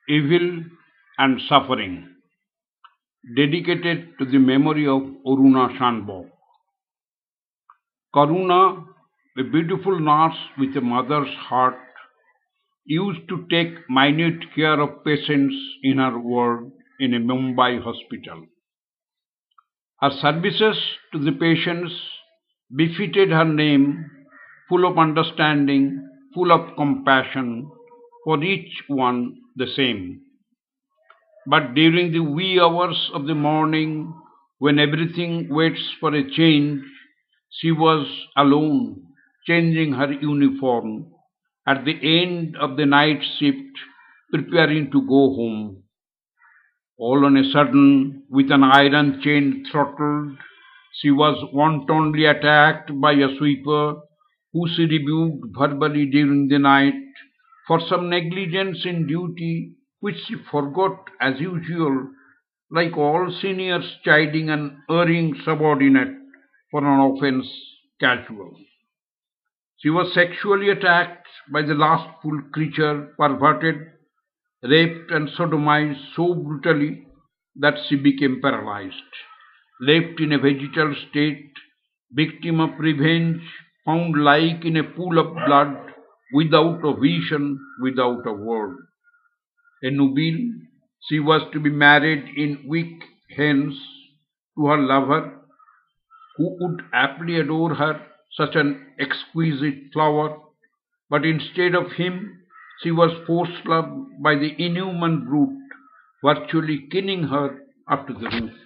Evil and Suffering, dedicated to the memory of Aruna Shanbok. Karuna, a beautiful nurse with a mother's heart, used to take minute care of patients in her ward in a Mumbai hospital. Her services to the patients befitted her name, full of understanding, full of compassion, for each one the same. But during the wee hours of the morning, when everything waits for a change, she was alone, changing her uniform at the end of the night shift, preparing to go home. All on a sudden, with an iron chain throttled, she was wantonly attacked by a sweeper who she rebuked verbally during the night for some negligence in duty which she forgot as usual, like all seniors chiding an erring subordinate for an offense casual. She was sexually attacked by the lustful creature, perverted, raped, and sodomized so brutally that she became paralyzed. Left in a vegetal state, victim of revenge, found like in a pool of blood, without a vision, without a word. A nubile, she was to be married in weak hands to her lover, who would aptly adore her, such an exquisite flower, but instead of him, she was forced love by the inhuman brute, virtually killing her up to the root.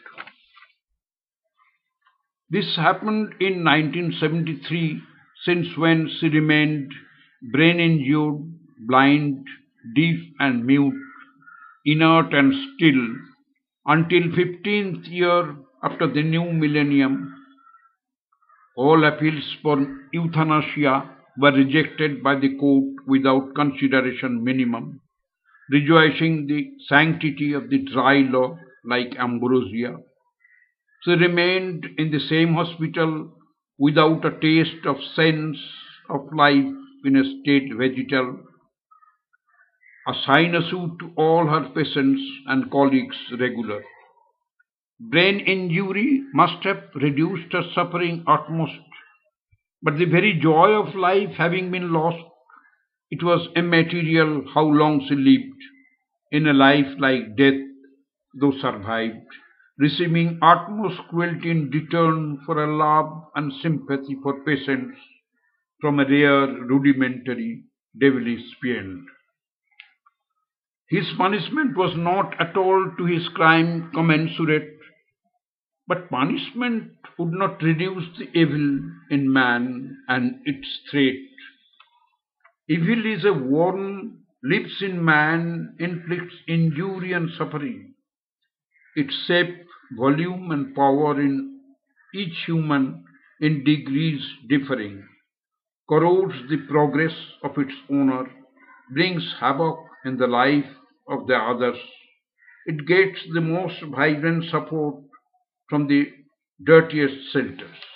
This happened in 1973, since when she remained brain injured, blind, deaf, and mute, inert and still, until 15th year after the new millennium. All appeals for euthanasia were rejected by the court without consideration minimum, rejoicing the sanctity of the dry law like ambrosia. She remained in the same hospital without a taste of sense of life in a state vegetal, a sinecure to all her patients and colleagues regular. Brain injury must have reduced her suffering utmost, but the very joy of life having been lost, it was immaterial how long she lived, in a life like death, though survived, receiving utmost cruelty in return for a love and sympathy for patients from a rare, rudimentary, devilish fiend. His punishment was not at all to his crime commensurate, but punishment would not reduce the evil in man and its threat. Evil is a worm, lives in man, inflicts injury and suffering. Its shape, volume, and power in each human in degrees differing, corrodes the progress of its owner, brings havoc in the life of the others. It gets the most vibrant support from the dirtiest shelters.